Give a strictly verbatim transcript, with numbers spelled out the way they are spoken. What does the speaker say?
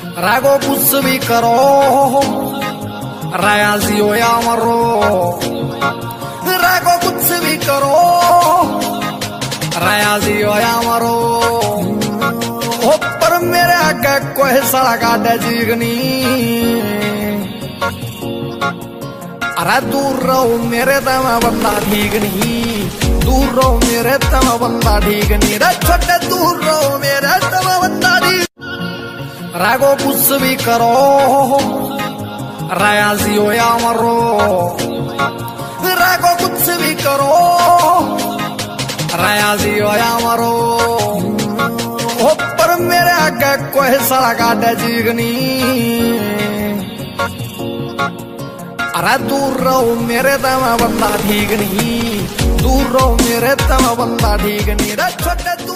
रागो कुछ भी करो राया जियो या मरो, रागो कुछ भी करो राया जियो या मरो। ओ पर मेरे आगे कोई सड़ा काटे जीगनी, अरे दूर रहो मेरे तम बंदा ठीक नहीं, दूर रहो मेरे तम बंदा ठीक नहीं रे छोटे, दूर रहो मेरे तम बंदा ठीक। रागो कुछ भी करो राया जियो या मरो, रागो कुछ भी करो राया जियो या मरो। ओ पर मेरे आगे कोई सड़ा काटे जीगनी, अरे दूर रहो मेरे तम बंदा ठीक नहीं, दूर रहो मेरे तम बंदा ठीक नहीं रे छोटे।